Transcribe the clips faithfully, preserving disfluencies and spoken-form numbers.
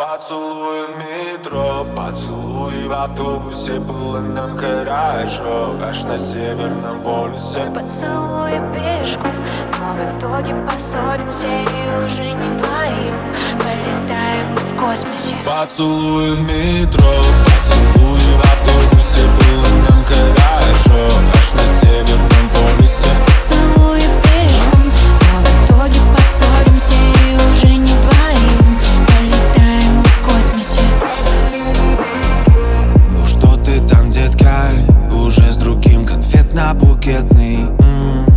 Поцелуй в метро, поцелуй в автобусе, было нам хорошо, аж на Северном полюсе. Поцелуй пешком, но в итоге поссоримся и уже не вдвоем полетаем в космосе. Поцелуй в метро, поцелуй в автобусе, было нам хорошо, аж на Северном полюсе. Поцелуй пешком, но в итоге поссоримся и уже не вдвоем полетаем в космосе. Ну что ты там, детка, уже с другим конфетно-букетный? м-м.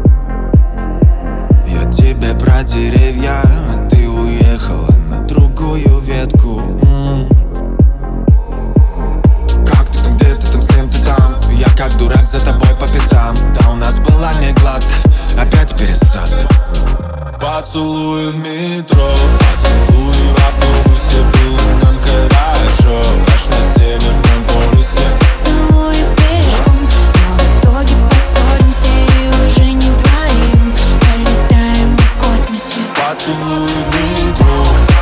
Я тебе про деревья, а ты уехала на другую ветку. м-м. Как ты там, где ты там, с кем ты там? Я как дурак за тобой по пятам. Да у нас была не гладко, опять пересадка. Поцелуй в метро, поцелуй в автобусе, было нам хорошо, аж на Северном полюсе. Поцелуй пешком, но в итоге поссоримся и уже не вдвоем полетаем в космосе. Поцелуй в метро.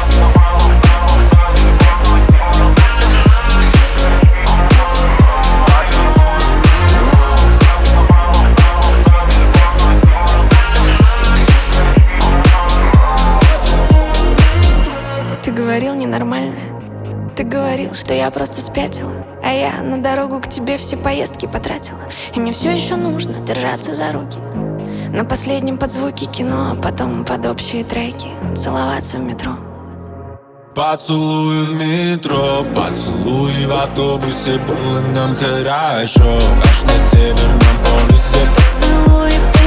Ты говорил ненормально. Ты говорил, что я просто спятила, а я на дорогу к тебе все поездки потратила. И мне все еще нужно держаться за руки на последнем под звуки кино, а потом под общие треки целоваться в метро. Поцелуй в метро, поцелуй в автобусе, было нам хорошо, аж на Северном полюсе. Поцелуй